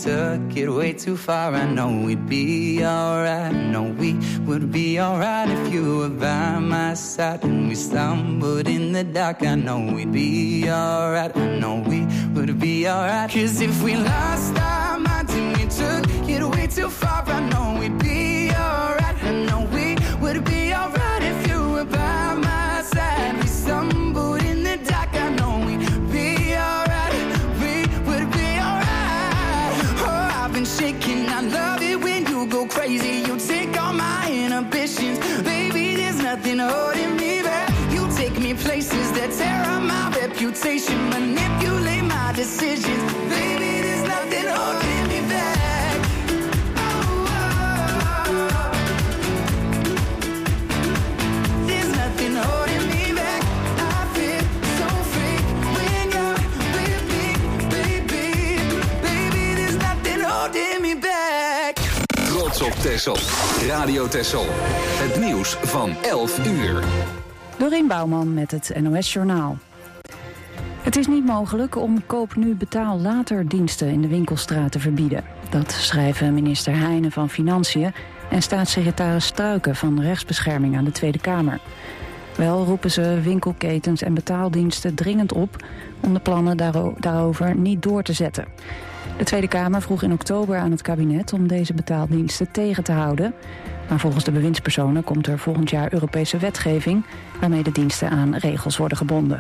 took it way too far. I know we'd be alright. I know we would be alright if you were by my side. And we stumbled in the dark. I know we'd be alright. I know we would be alright. 'Cause if we lost our minds and we took it way too far, I know we'd be alright. I know we would be alright if you were by my side. We stumbled in the dark. I know we'd be alright. We would be alright. Oh, I've been shaking. I love it when you go crazy. You take all my inhibitions. Baby, there's nothing holding me back. You take me places that tear up my reputation. Manipulate my decisions. Baby, there's nothing holding me back. Oh, oh, oh. There's nothing holding me back. I feel so free when you're with me, baby. Baby, there's nothing holding me back. Trots op Texel. Radio Texel. Het nieuws van 11 uur. Dorien Bouwman met het NOS Journaal. Het is niet mogelijk om koop nu betaal later diensten in de winkelstraat te verbieden. Dat schrijven minister Heijnen van Financiën en staatssecretaris Struiken van Rechtsbescherming aan de Tweede Kamer. Wel roepen ze winkelketens en betaaldiensten dringend op om de plannen daarover niet door te zetten. De Tweede Kamer vroeg in oktober aan het kabinet om deze betaaldiensten tegen te houden. Maar volgens de bewindspersonen komt er volgend jaar Europese wetgeving waarmee de diensten aan regels worden gebonden.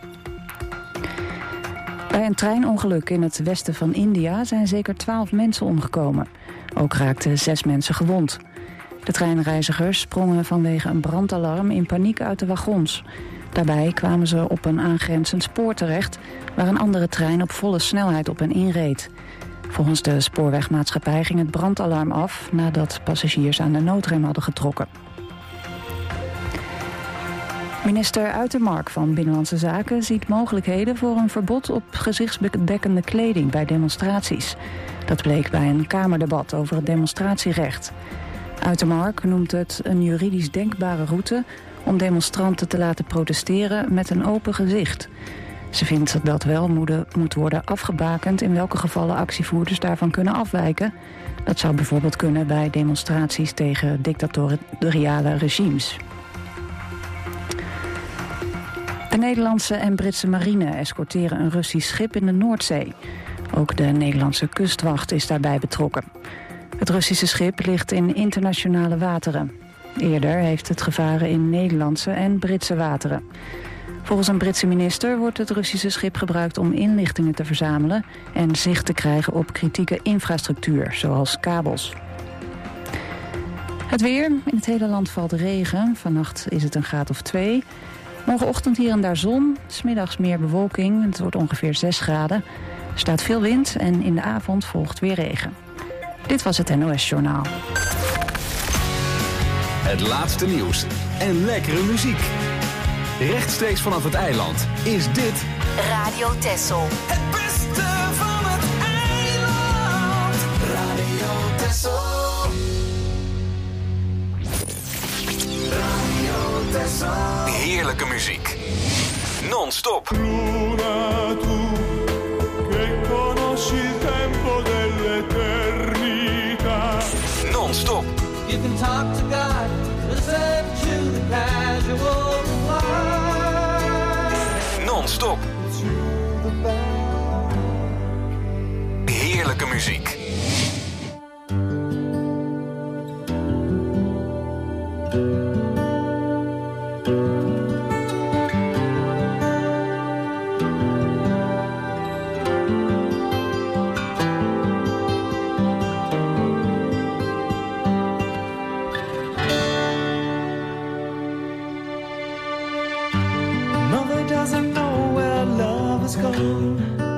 Bij een treinongeluk in het westen van India zijn zeker 12 mensen omgekomen. Ook raakten 6 mensen gewond. De treinreizigers sprongen vanwege een brandalarm in paniek uit de wagons. Daarbij kwamen ze op een aangrenzend spoor terecht waar een andere trein op volle snelheid op hen inreed. Volgens de spoorwegmaatschappij ging het brandalarm af nadat passagiers aan de noodrem hadden getrokken. Minister Uitermark van Binnenlandse Zaken ziet mogelijkheden voor een verbod op gezichtsbedekkende kleding bij demonstraties. Dat bleek bij een Kamerdebat over het demonstratierecht. Uitermark noemt het een juridisch denkbare route om demonstranten te laten protesteren met een open gezicht. Ze vindt dat wel moet worden afgebakend in welke gevallen actievoerders daarvan kunnen afwijken. Dat zou bijvoorbeeld kunnen bij demonstraties tegen dictatoriale regimes. De Nederlandse en Britse marine escorteren een Russisch schip in de Noordzee. Ook de Nederlandse kustwacht is daarbij betrokken. Het Russische schip ligt in internationale wateren. Eerder heeft het gevaren in Nederlandse en Britse wateren. Volgens een Britse minister wordt het Russische schip gebruikt om inlichtingen te verzamelen en zicht te krijgen op kritieke infrastructuur, zoals kabels. Het weer. In het hele land valt regen. Vannacht is het een graad of 2. Morgenochtend hier en daar zon. 's Middags meer bewolking. Het wordt ongeveer 6 graden. Er staat veel wind en in de avond volgt weer regen. Dit was het NOS Journaal. Het laatste nieuws en lekkere muziek. Rechtstreeks vanaf het eiland is dit Radio Texel. Het beste van het eiland. Radio Texel. Radio Texel. heerlijke muziek. Non-stop. Luna, tu che conosci il tempo dell'eternità. Non-stop. You can talk to God, listen to the casual line. Non-stop. Heerlijke muziek. Mother doesn't know where love has gone.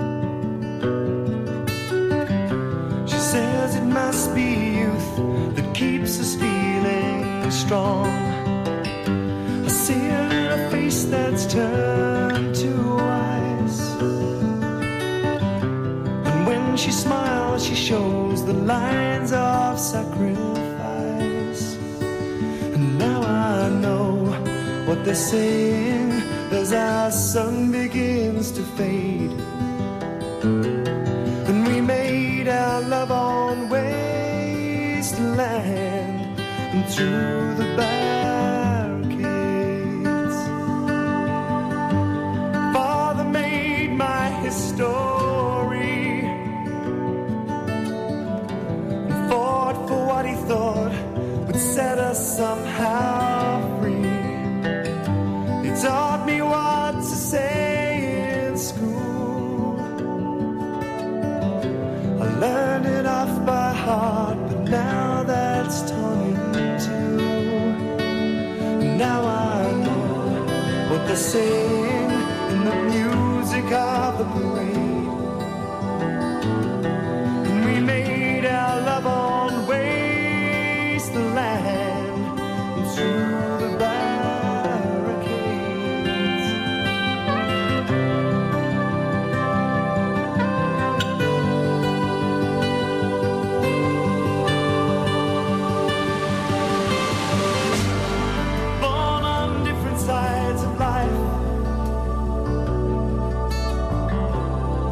She says it must be youth that keeps us feeling strong. I see her in a face that's turned to ice, and when she smiles she shows the lines of sacrifice. And now I know what they're saying as our sun begins to fade, and we made our love on wasteland and through the barricades. Father made my history and fought for what he thought would set us somehow free. He taught me what to say in school. I learned it off by heart, but now that's torn in two. Now I know what they're saying in the music of the parade. And we made our love on wasteland and through the barricades. Born on different sides of life,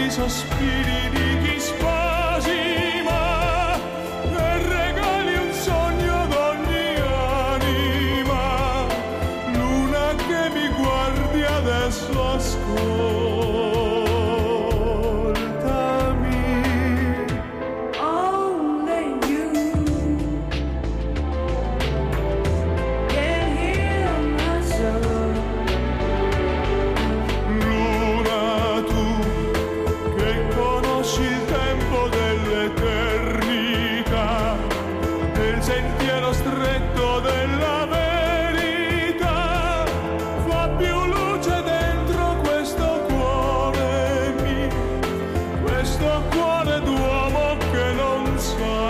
i sospiri di chi spasima e regali un sogno d'ogni anima. Luna che mi guardi adesso, ascoltami. Only you can heal my soul. Luna, tu che conosci il tempo dell'eternità, nel sentiero stretto della verità, fa più luce dentro questo cuore mio, questo cuore d'uomo che non sa,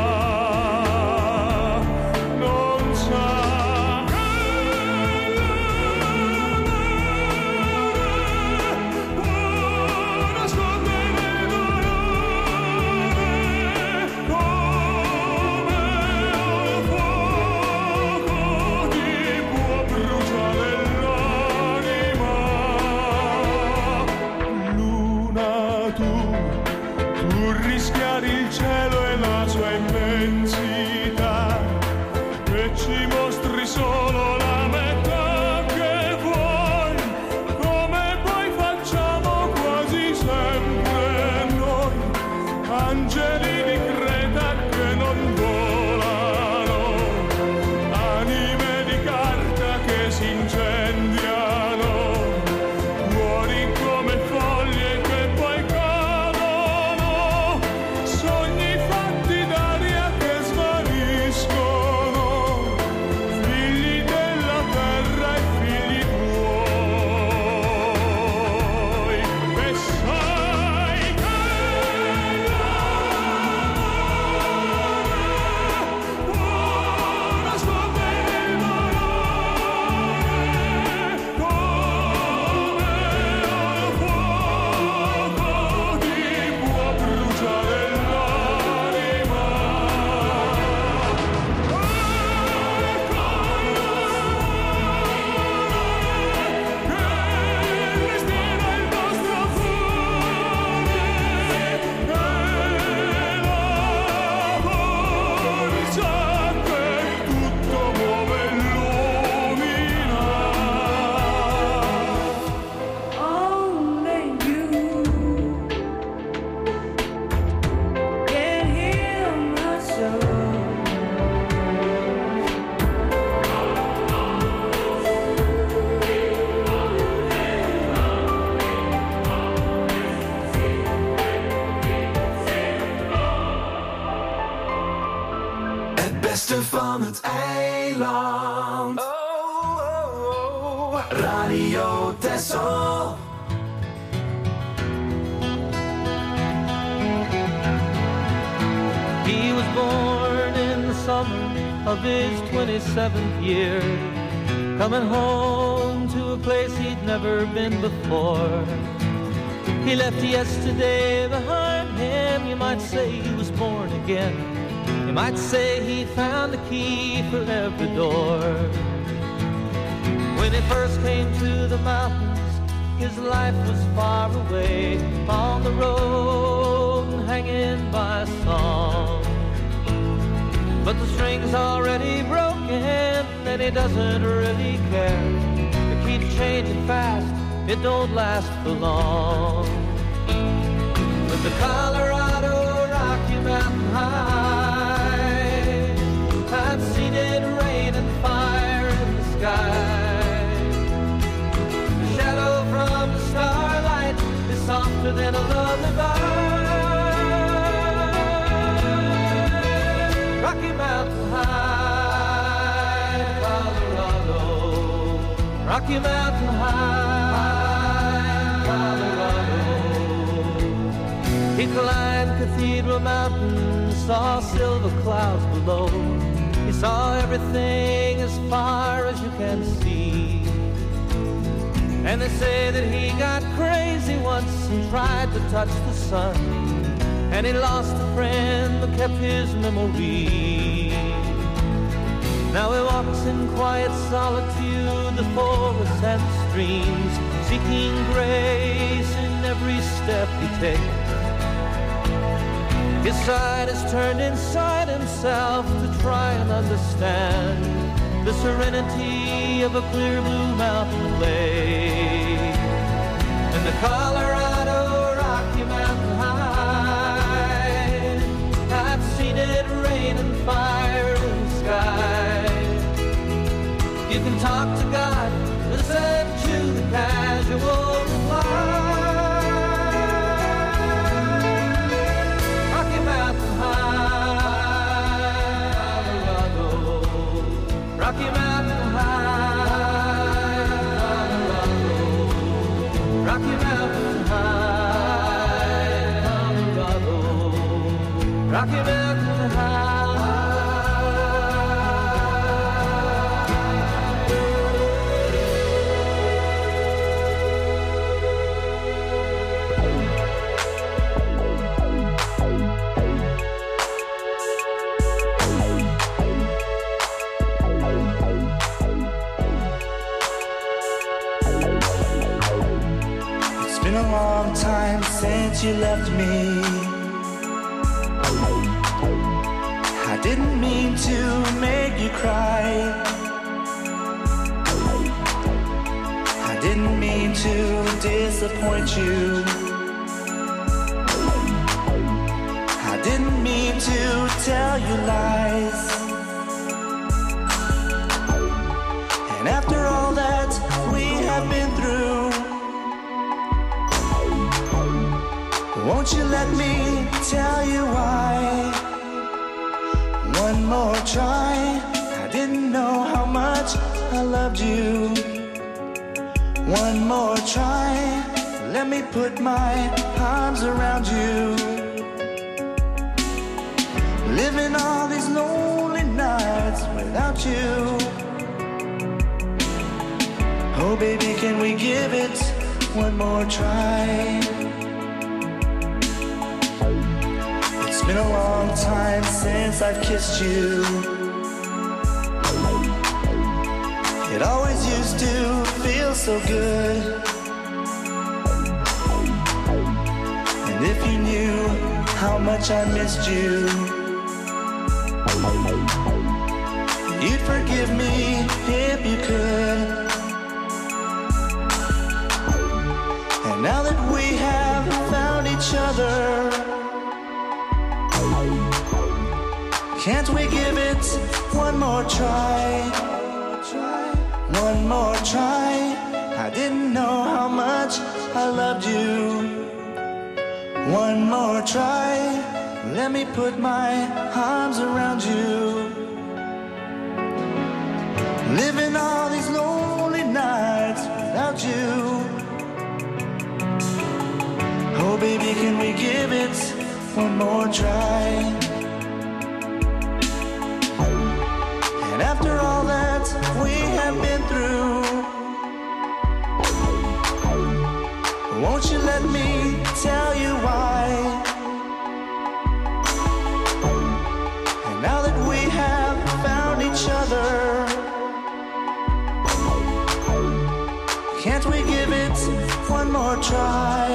non sa. Nascondere il dolore come un fuoco ti può bruciare l'anima. Luna, tu rischiari il cielo e la sua immensità, e ci mostri solo la metà che vuoi, come poi facciamo quasi sempre noi, angeli di Creta che non volano, anime di carta che si incendiano, cuori come foglie che poi cadono, sogni fatti d'aria che svaniscono, figli della terra e figli tuoi. E sai che può nascondere il dolore come un fuoco ti può bruciare l'anima. Che respira il nostro cuore, e la forza che tutto muove e illumina. Only you can heal my soul. Het beste van het eiland. Radio Texel. He was born in the summer of his 27th year, coming home to a place he'd never been before. He left yesterday behind him. You might say he was born again. You might say he found a key for every door. When he first came to the mountains, his life was far away, on the road and hanging by a song. But the string's already broken and he doesn't really care. It keeps changing fast, it don't last for long. With the Colorado Rocky Mountain High, I've seen it rain and fire in the sky. The shadow from the starlight is softer than a lullaby. Rocky Mountain High, Colorado. Rocky Mountain High, Colorado. He climbed Cathedral Mountain, saw silver clouds below. He saw everything as far as you can see. And they say that he got crazy once and tried to touch the sun, and he lost a friend but kept his memory. Now he walks in quiet solitude, the forests and streams, seeking grace in every step he takes. His side is turned inside himself to try and understand the serenity of a clear blue mountain lake. And the Colorado Rocky Mountain High, I've seen it rain and fire in the sky. You can talk to God, listen to the casual reply. Rocky Mountain High, Colorado. Rocky Mountain High, Colorado. Rocky Mountain High, Colorado. Rocky Mountain High. Been a long time since you left me. I didn't mean to make you cry. I didn't mean to disappoint you. I didn't mean to tell you lies. And after all that we have been through, won't you let me tell you why? One more try. I didn't know how much I loved you. One more try. Let me put my arms around you. Living all these lonely nights without you. Oh baby, can we give it one more try? It's been a long time since I've kissed you. It always used to feel so good. And if you knew how much I missed you, you'd forgive me if you could. And now that we have found each other, can't we give it one more try? One more try. I didn't know how much I loved you. One more try. Let me put my arms around you. Living all these lonely nights without you. Oh baby, can we give it one more try? And after all that we have been through, won't you let me tell you why? And now that we have found each other, can't we give it one more try?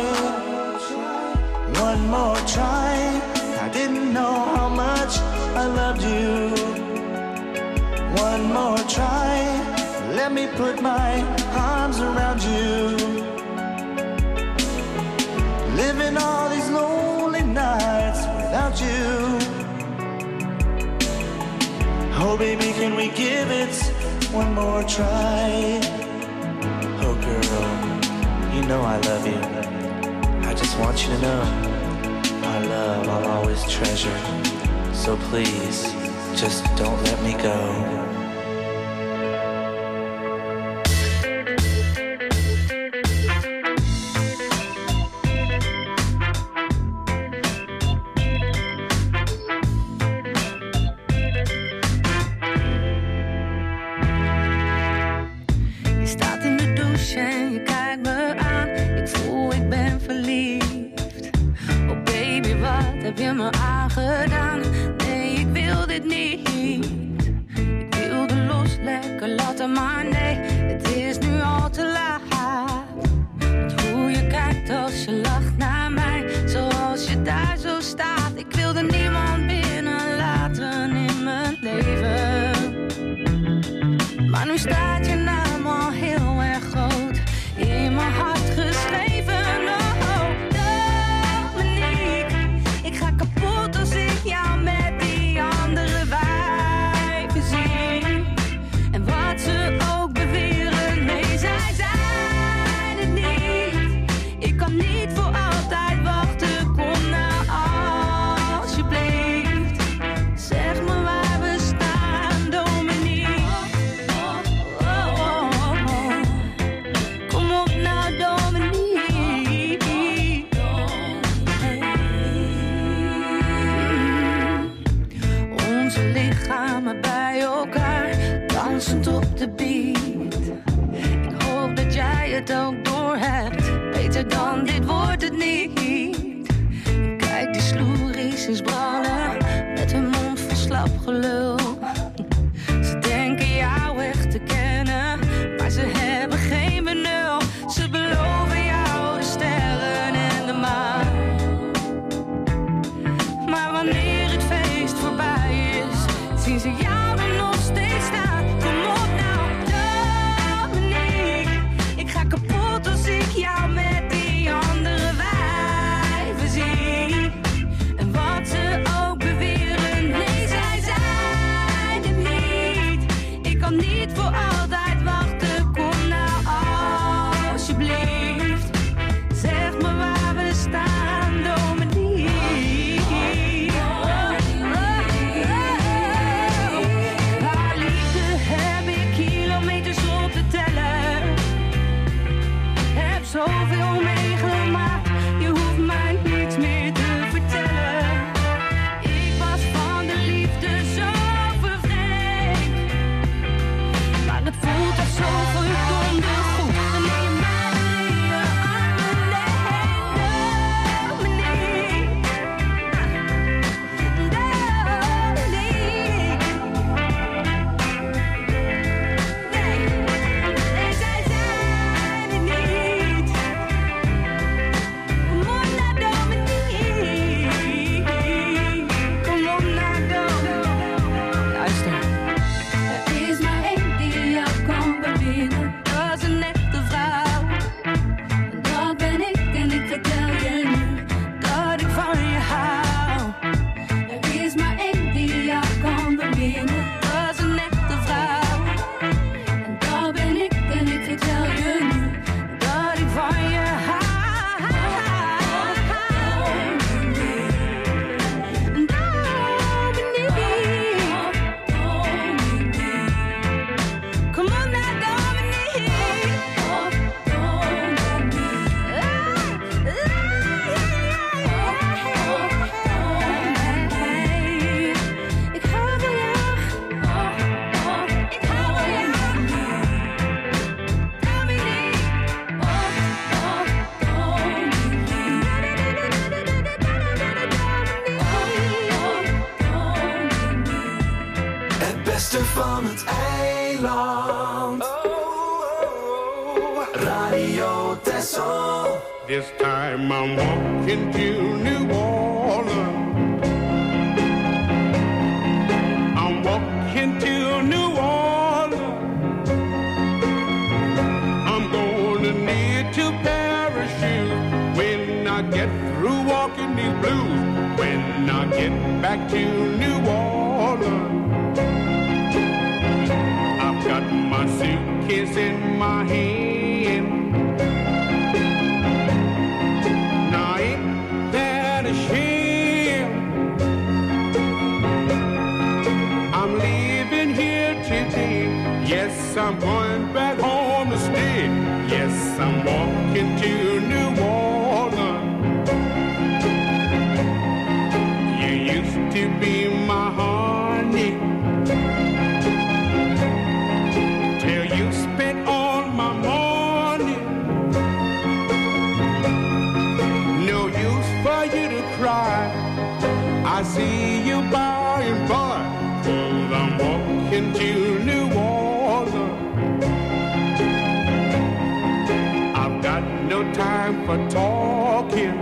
One more try. I didn't know how much I loved you. One more try. Let me put my arms around you. Living all these lonely nights without you. Oh baby, can we give it one more try? Oh girl, you know I love you. I just want you to know our love I'll always treasure. So please, just don't let me go. Heb je me aangedaan? Nee, ik wil dit niet. Ik wil wilde los, lekker laten, maar nee, het is nu al te laat. Want hoe je kijkt als je lacht naar mij, zoals je daar zo staat. Ik wilde niemand binnenlaten in mijn leven. Maar nu staat je naam al heel erg groot in mijn hart geschreven. Oh, Dominique, ik ga kapot als ik jou met die andere wijven zie. En wat ze ook beweren, nee, zij zijn het niet. Ik kan niet voor altijd wachten, kom nou alsjeblieft. Zeg me waar we staan, Dominique. Kom op nou, Dominique. Onze lichamen bij elkaar, dansend op de beat. Ik hoop dat jij het ook doorhebt. Beter dan dit wordt het niet. Kijk, die sloeries is brallen met hun mond vol slap gelul. Ze denken jou echt te kennen, maar ze hebben geen benul. Ze beloven jou de sterren en de maan. Maar wanneer het feest voorbij is, zien ze jou er nog steeds staan. Kom op nou, Dominique. Ik ga kapot als ik jou met die andere wijven zie. En wat ze ook beweren, nee, zij zijn het niet. Ik kan niet voor altijd wachten, kom nou alsjeblieft. Zeg me waar we staan, Dominique. Haar liefde heb ik kilometers op te tellen. Heb zoveel meegemaakt, je hoeft mij niets meer te vertellen. Ik was van de liefde zo vervreemd, maar het voelt als zo verdomde goed. Wanneer je mij in je armen neemt, Dominique. Nee, zij zijn het niet. Kom op naar Dominique. Kom op naar Dominique. Luister. Er is maar één die jou kan beminnen. Dat is een nette vrouw. En dat ben ik en ik vertel je nu dat ik van je hou. Er is maar één die jou kan beminnen. Dat is een nette vrouw. En dat ben ik en ik vertel je nu dat ik van je hou. Kom op naar Dominique. Ik hou van jou. Ik hou van jou. Het beste van het eiland. Radio Texel. This time I'm walking to New Orleans. I'm walking to New Orleans. I'm gonna need to parachute when I get through walking these blues. When I get back to New Orleans. I've got my suitcase in my hand. Now ain't that a shame? I'm leaving here today. Yes, I'm going back home to stay. Yes, I'm walking to New Orleans. You used to be my honey till you spent all my money. no time for talking.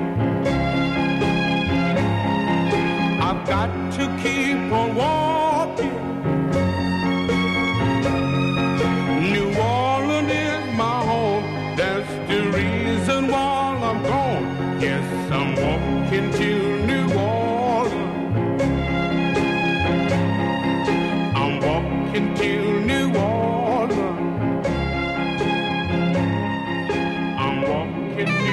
I've got to keep on walking. New Orleans is my home. That's the reason why I'm gone. Yes, I'm walking to New Orleans. I'm walking to New Orleans. I'm walking to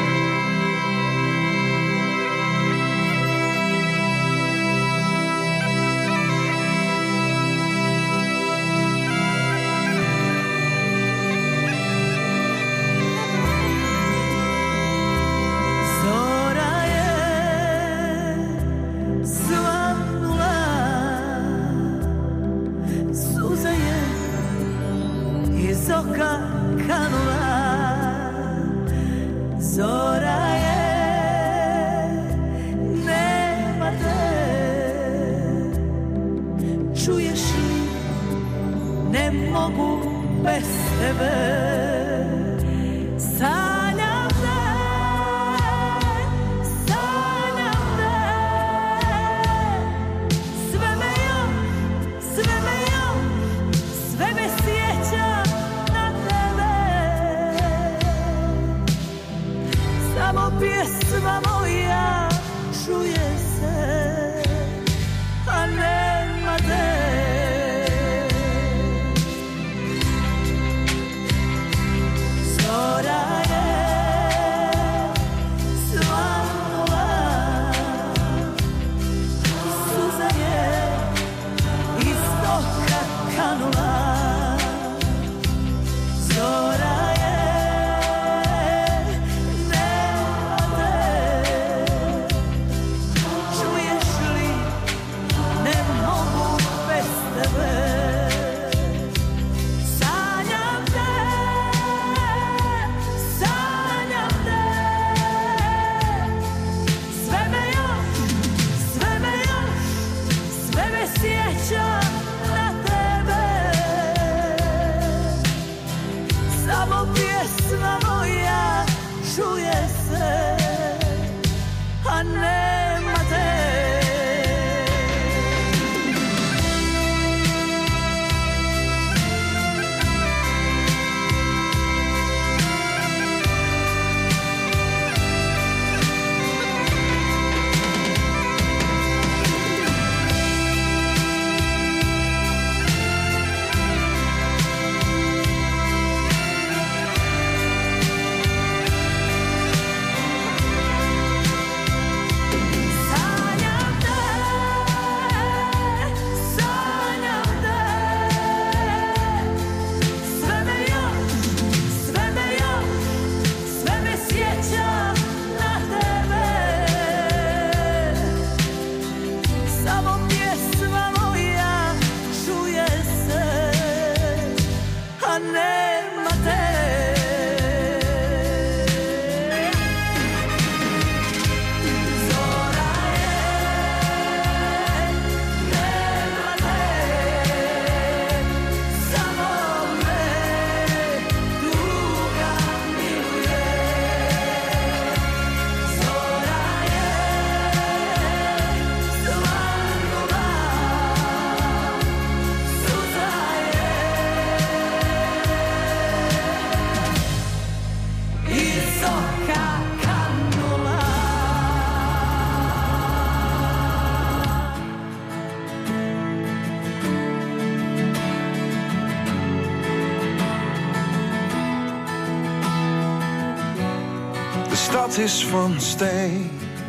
stad is van steen,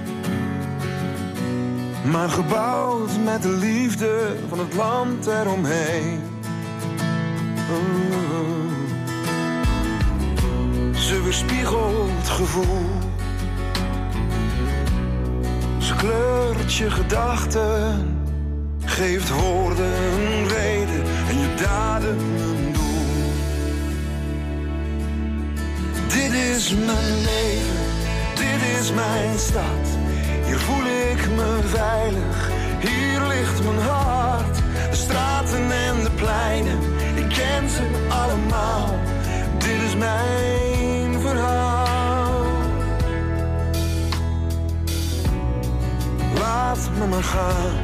maar gebouwd met de liefde van het land eromheen. Ze weerspiegelt gevoel, ze kleurt je gedachten, geeft woorden een reden en je daden een doel. Dit is mijn leven, dit is mijn stad. Hier voel ik me veilig, hier ligt mijn hart. De straten en de pleinen, ik ken ze allemaal. Dit is mijn verhaal. me gaan.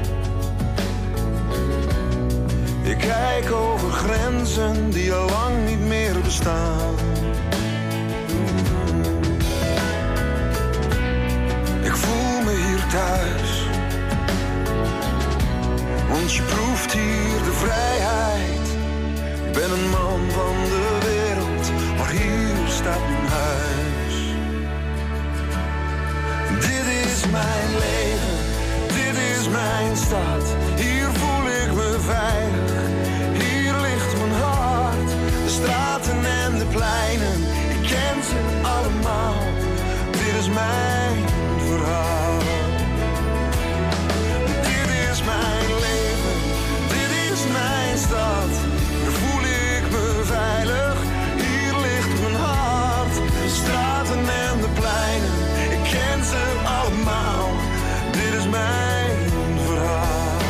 Ik kijk over grenzen die al lang niet meer bestaan. Ik voel me hier thuis, want je proeft hier de vrijheid. Ik ben een man van de wereld, maar hier staat mijn huis. Dit is mijn leven, dit is mijn stad. Hier voel ik me veilig, hier ligt mijn hart. De straten en de pleinen, ik ken ze allemaal. Dit is mijn verhaal. Dit is mijn leven, dit is mijn stad. Hier voel ik me veilig, hier ligt mijn hart. De straten en de pleinen, ik ken ze allemaal. Dit is mijn verhaal.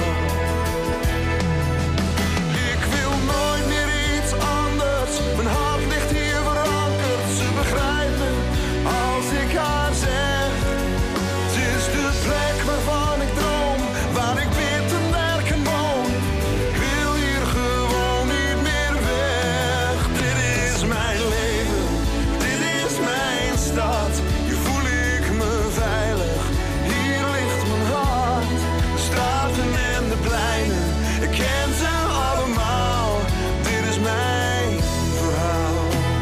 Ik wil nooit meer iets anders. Mijn hart ligt hier verankerd. Ze begrijpt me als ik haar zeg. Het is de plek waarvan ik droom, waar ik bid en werk en woon. Ik wil hier gewoon niet meer weg. Dit is mijn leven, dit is mijn stad. Hier voel ik me veilig, hier ligt mijn hart. De straten en de pleinen, ik ken ze allemaal. Dit is mijn verhaal.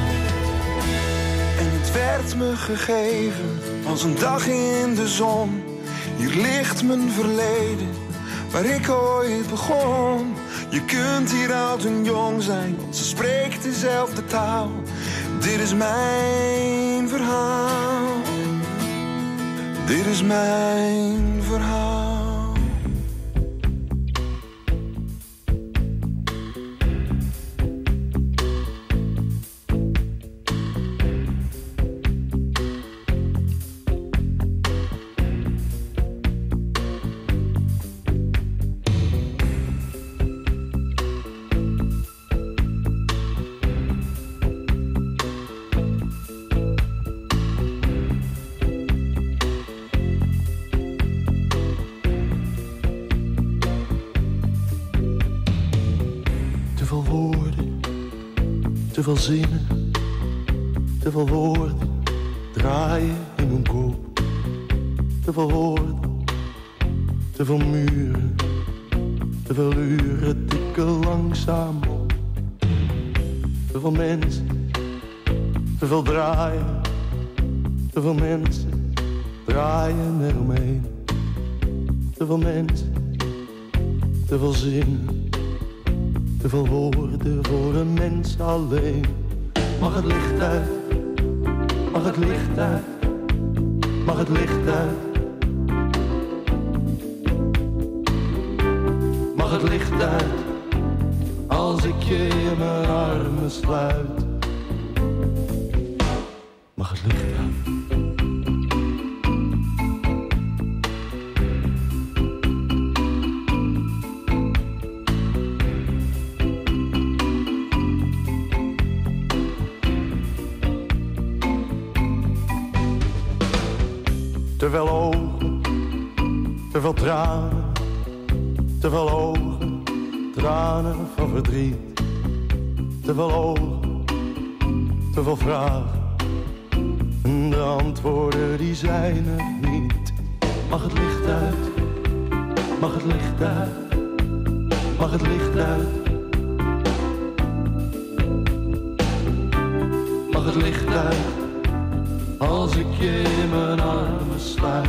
En het werd me gegeven als een dag in de zon. Hier ligt mijn verleden, waar ik ooit begon. Je kunt hier oud en jong zijn, want ze spreekt dezelfde taal. Dit is mijn verhaal. Dit is mijn verhaal. Te veel zinnen, te veel woorden draaien in mijn kop. Te veel woorden, te veel muren, te veel uren tikken langzaam op. Te veel mensen, te veel draaien, te veel mensen draaien eromheen. Te veel mensen, te veel zinnen. Te veel woorden voor een mens alleen. Mag het licht uit, mag het licht uit, mag het licht uit. Mag het licht uit, als ik je in mijn armen sluit. Mag het licht uit. Te veel ogen, te veel tranen, te veel ogen, tranen van verdriet. Te veel ogen, te veel vragen, en de antwoorden die zijn er niet. Mag het licht uit, mag het licht uit, mag het licht uit. Mag het licht uit, als ik je in mijn armen sluit.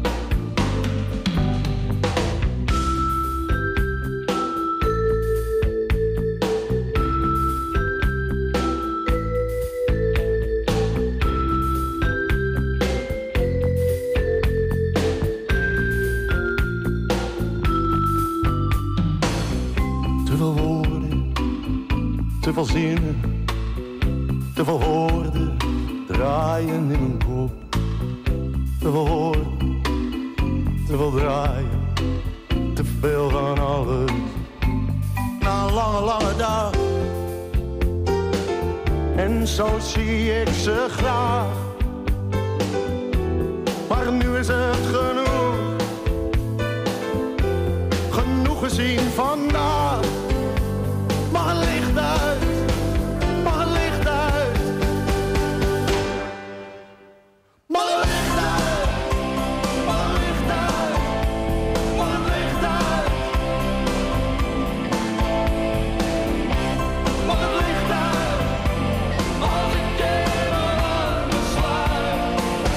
Te veel woorden, te veel zinnen, te veel woorden draaien in mijn kop. Te veel woorden, te veel draaien, te veel van alles. Na een lange, lange dag, en zo zie ik ze graag. Maar nu is het genoeg, zien vandaag. Mag een licht uit, mag een licht uit. Mag een licht uit, mag een licht uit, mag een licht uit. Mag een licht uit, als ik je mijn armen sluit.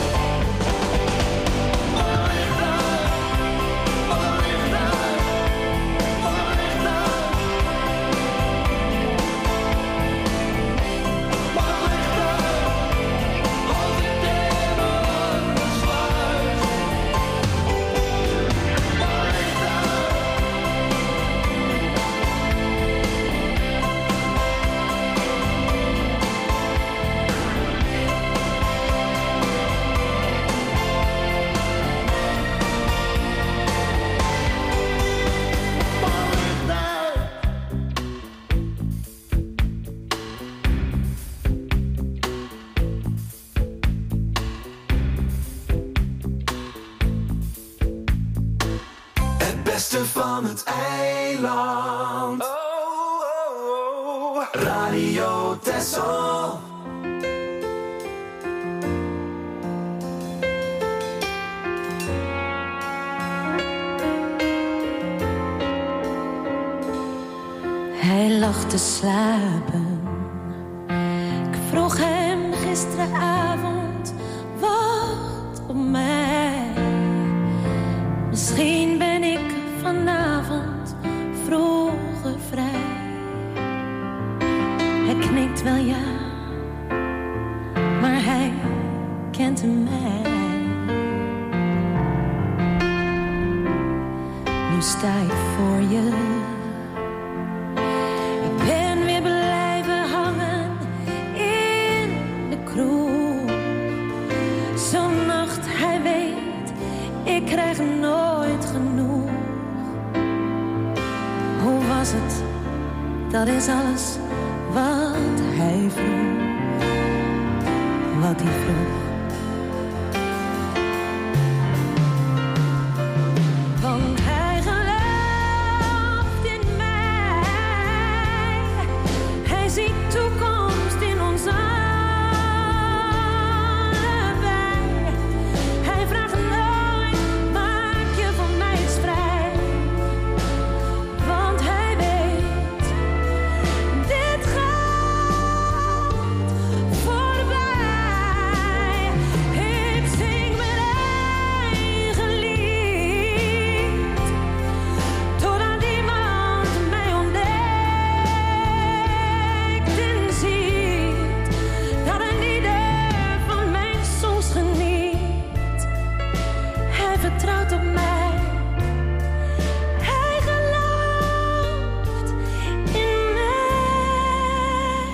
Mag een licht uit, mag een licht uit, mag een licht uit. Mag een licht uit, als ik je mijn armen sluit. Mag een licht uit. Het beste van het eiland. Radio Texel. Hij lag te slapen. Ik vroeg hem gisteravond, wacht op mij. Misschien ben ik vanavond vroeger vrij. Hij knikt wel ja, maar hij kent mij. Nu sta ik voor je. Ik ben weer blijven hangen in de kroeg. Zo'n nacht, hij weet, ik krijg nooit genoeg. Hoe was het? Dat is alles wat hij vroeg. Wat hij vroeg. Want hij gelooft in mij. Hij ziet toekomst in ons allebei. Hij vraagt nooit, maak je van mij eens vrij. Want hij weet, dit gaat voorbij. Ik zing mijn eigen lied, totdat iemand mij ontdekt en ziet dat een ieder van mij soms geniet. Hij vertrouwt op mij, hij gelooft in mij.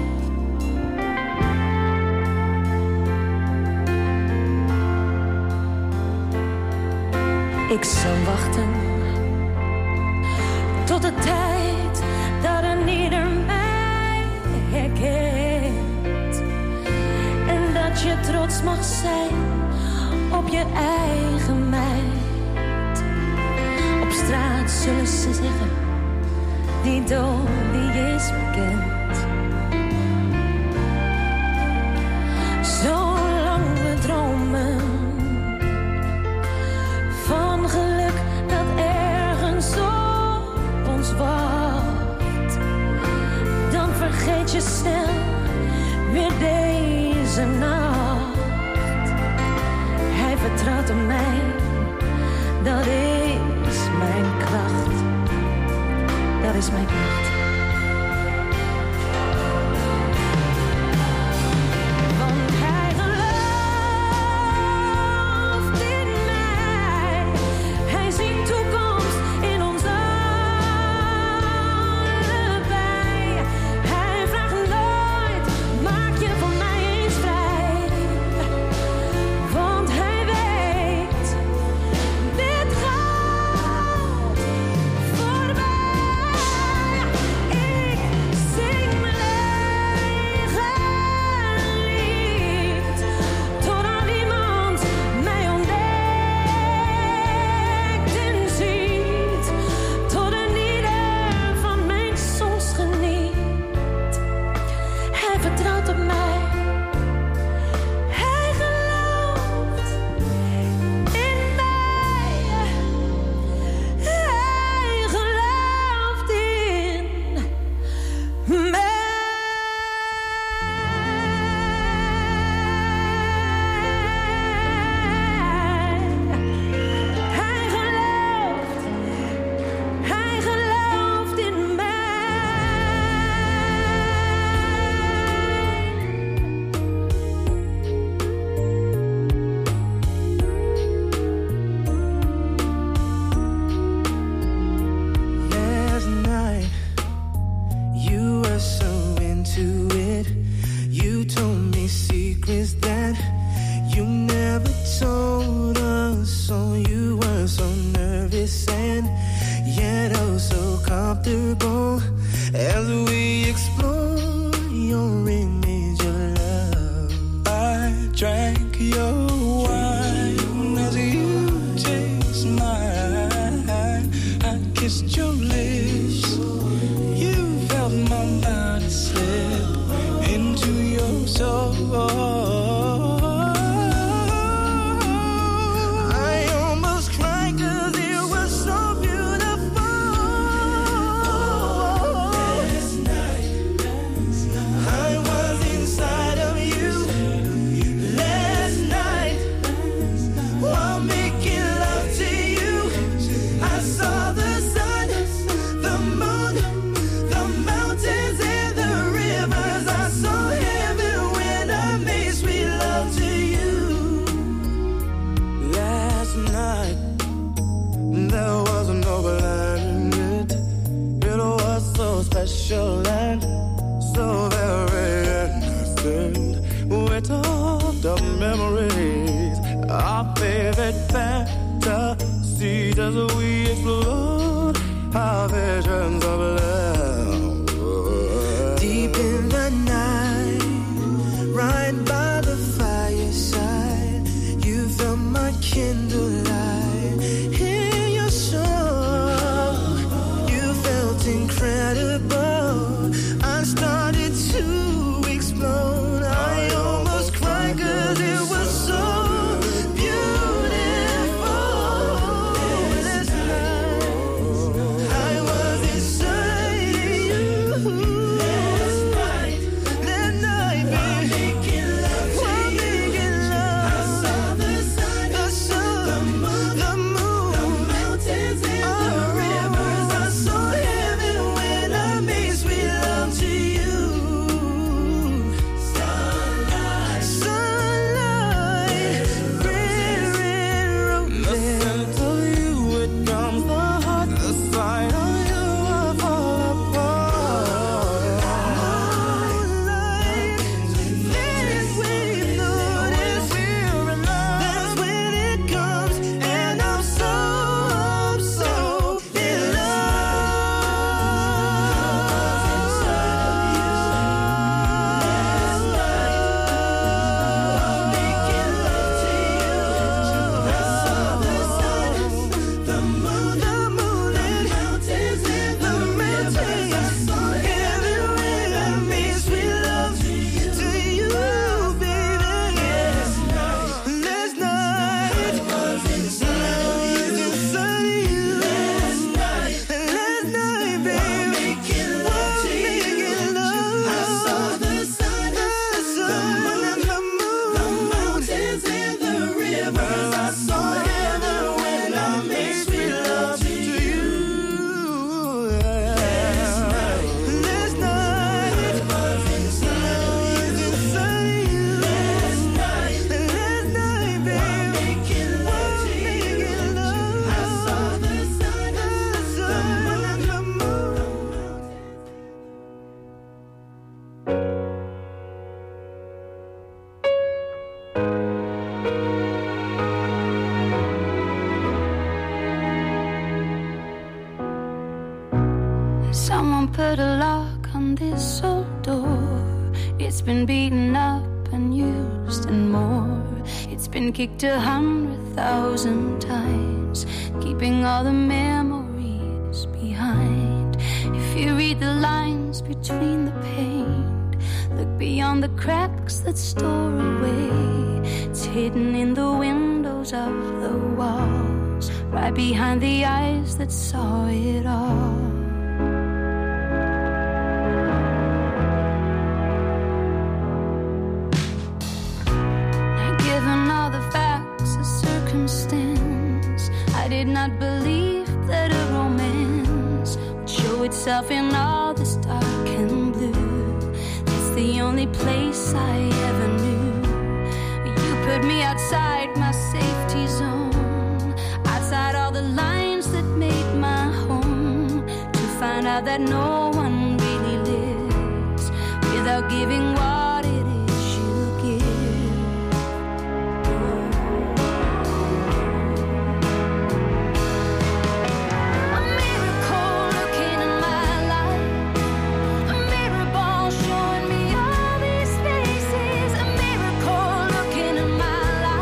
Ik zal wachten tot de tijd dat een ieder mij herkent. En dat je trots mag zijn op je eigen meid. Op straat zullen ze zeggen, die dood die is bekend. Zolang we dromen van geluk dat ergens op ons wacht, dan vergeet je snel weer deze nacht. Hij vertrouwt op mij, dat is mijn kracht. Dat is mijn kracht. Want hij gelooft in mij. Hij ziet toekomst in ons allebei. Hij vraagt nooit, maak je van mij eens vrij. Want hij weet, your wine as you taste mine. I kissed your lips, you felt my body slip into your soul. Special and so very innocent. We talked of memories, our favorite fantasies as we explored our visions of love. Deep in the night, right by the fireside, you felt my candlelight in your soul. You felt incredible. I started to explode. I almost cried 'cause it was so beautiful. Last night, I was inside you. Last night, baby, while making love. I saw the sun, the moon, the mountains and the rivers. I saw heaven when I made sweet love to you. Sunlight, red roses. The scent of you, it calms the heart. The sight of you, I fall apart. Moonlight, then we've noticed we're in love. That's when it comes, and I'm so in Someone put a lock on this old door. It's been beaten up and used and more. It's been kicked 100,000 times, keeping all the memories behind. If you read the lines between the paint, look beyond the cracks that store away. It's hidden in the windows of the walls, right behind the eyes that saw it all. I did not believe that a romance would show itself in all this dark and blue. That's the only place I ever knew. You put me outside my safety zone, outside all the lines that made my home, to find out that no one really lives without giving what it is you give. Showing me all these faces, a miracle looking in my life.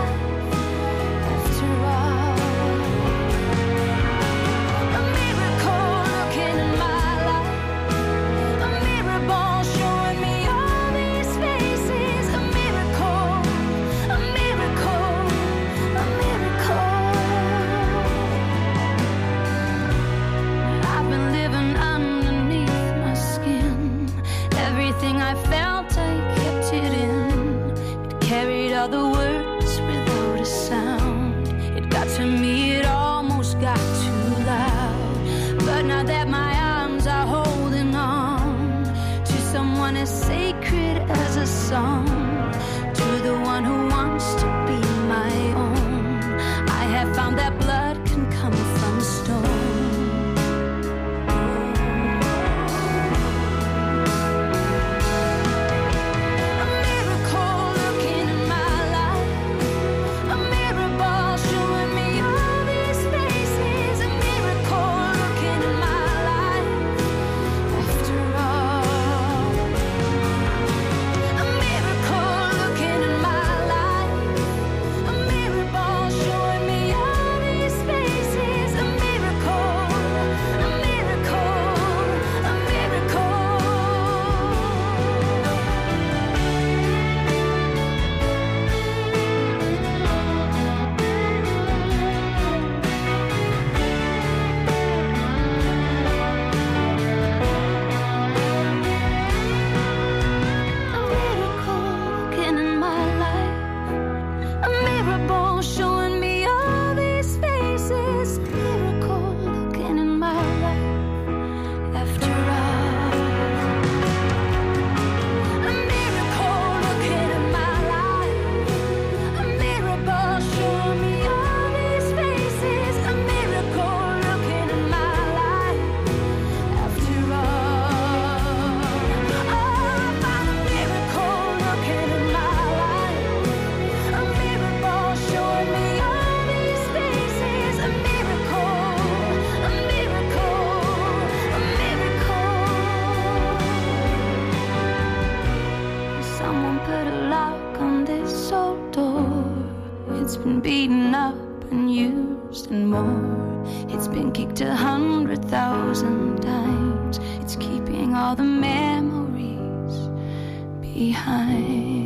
It's been beaten up and used and more. It's been kicked 100,000 times. It's keeping all the memories behind.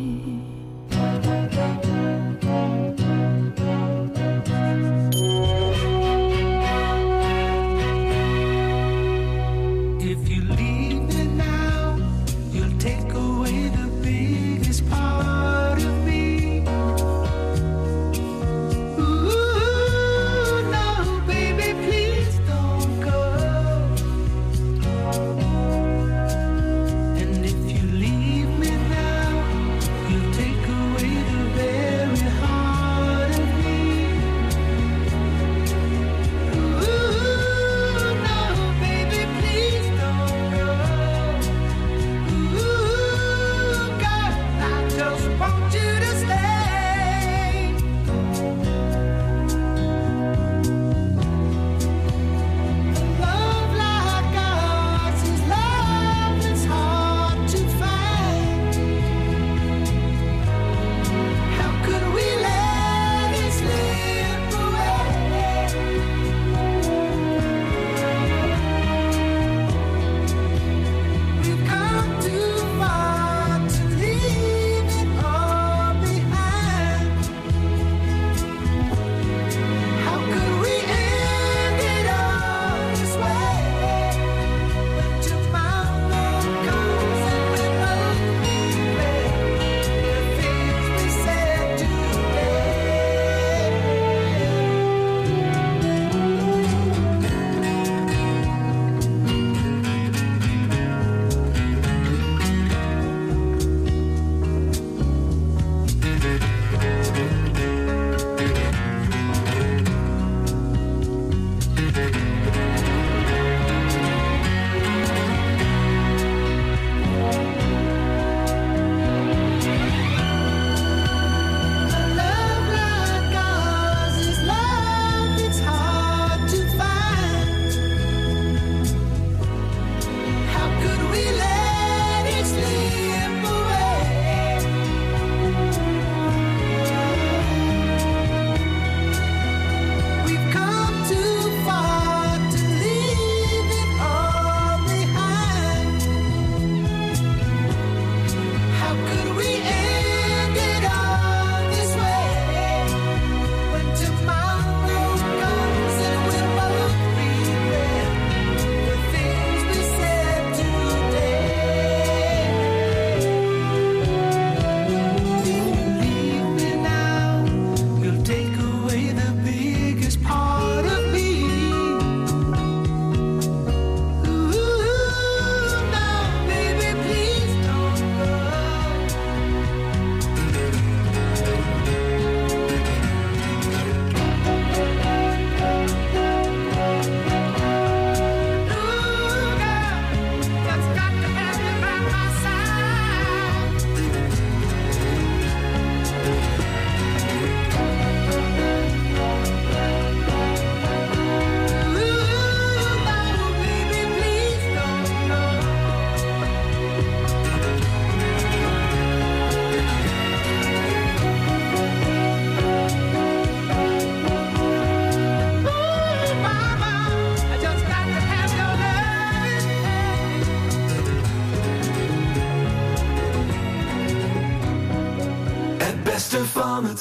Van het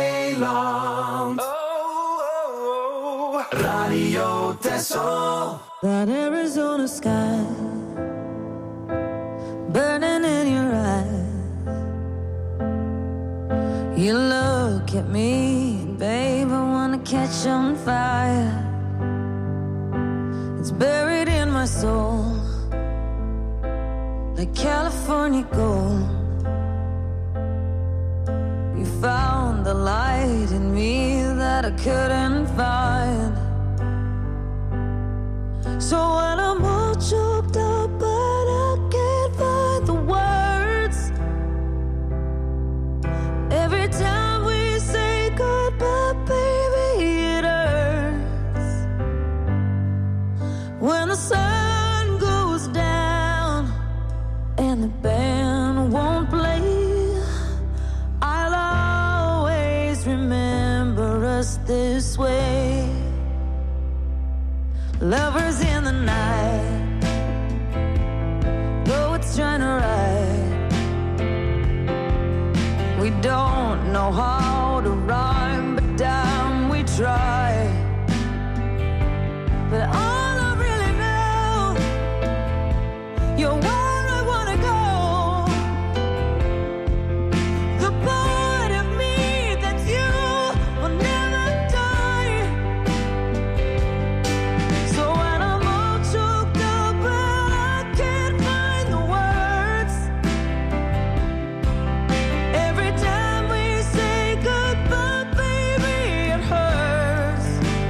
eiland. Radio Texel. That Arizona sky burning in your eyes. You look at me, babe, I wanna catch on fire. It's buried in my soul like California gold. You found the light in me that I couldn't find. So when I'm all choked up but I can't find the words, every time we say goodbye, baby, it hurts. When the sun goes down and the band won't play, I'll always us this way. Lovers in the night, though it's trying to ride. We don't know how to rhyme, but damn, we try. But all I really know, you're where I wanna go. The part of me that's you will never die. So when I'm all choked up and I can't find the words, every time we say goodbye, baby, it hurts.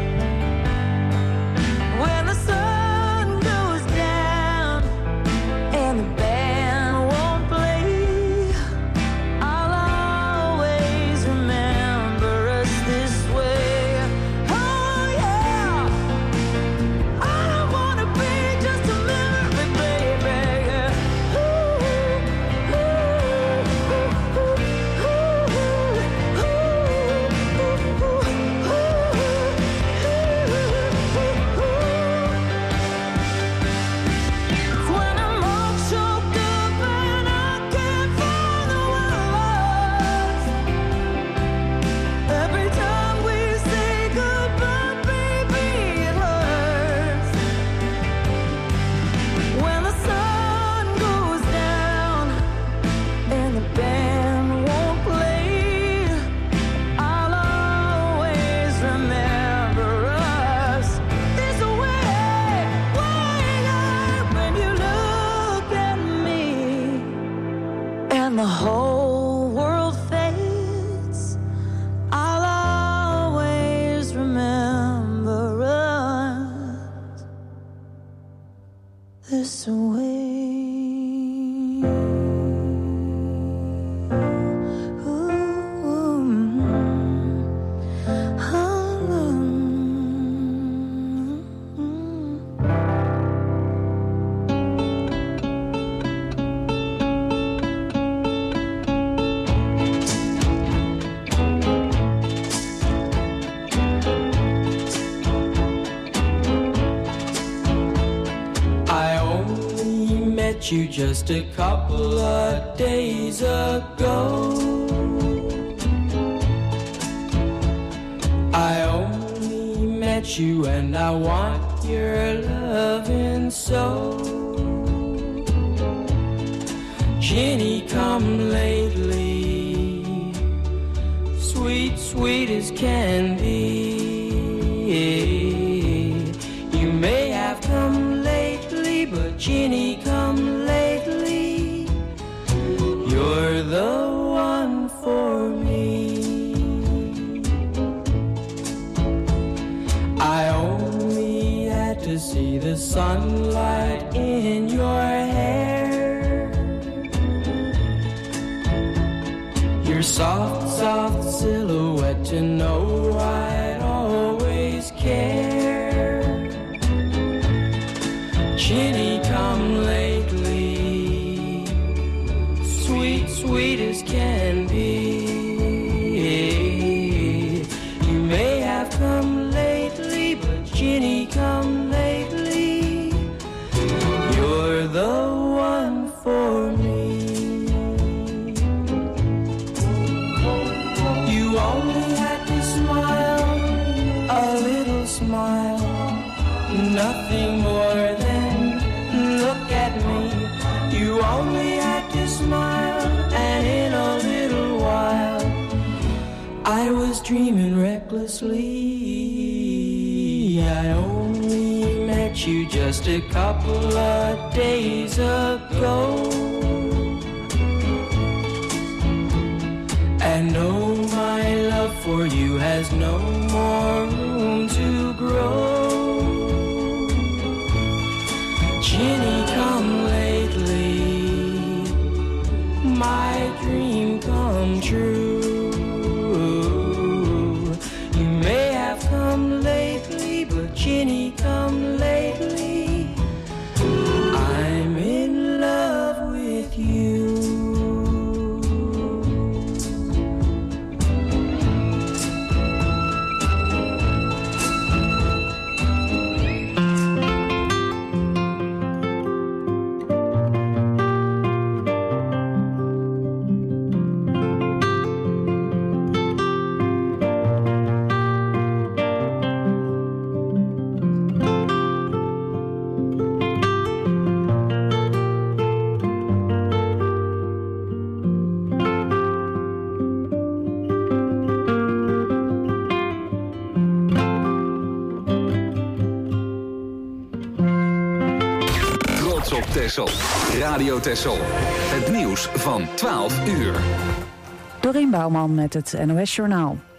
When the sun goes down and the band won't play, I'll always remember us this way. Oh yeah, I don't wanna be just a memory, baby. Ooh, ooh, ooh, when I'm all choked up and I can't find the words, every time we say goodbye, baby, it hurts. When the sun goes down and the band won't play, I'll always remember us this way. When you look at me and the whole world fades, I'll always remember us this way. I only met you just a couple of days ago. I only met you and I want your loving so. Ginny, come lately, sweet, sweet as can be. You may have come lately, but Ginny, come lately. You're the one for me. I only had to see the sunlight in your hair. Your soft, soft silhouette to know I'd always care. Ginny, come lately, sweet, sweet as can be. You may have come lately, but Ginny, come lately. You're the one for me. You only had to smile, a little smile, nothing more than look at me. You only had to smile, and in a little while I was dreaming recklessly. I only met you just a couple of days ago. And oh, my love for you has no more room to grow. Ginny, come lately, my dream come true. You may have come lately, but Ginny, come lately. I'm in love with you. Texel. Radio Texel. Het nieuws van 12 uur. Dorien Bouwman met het NOS Journaal.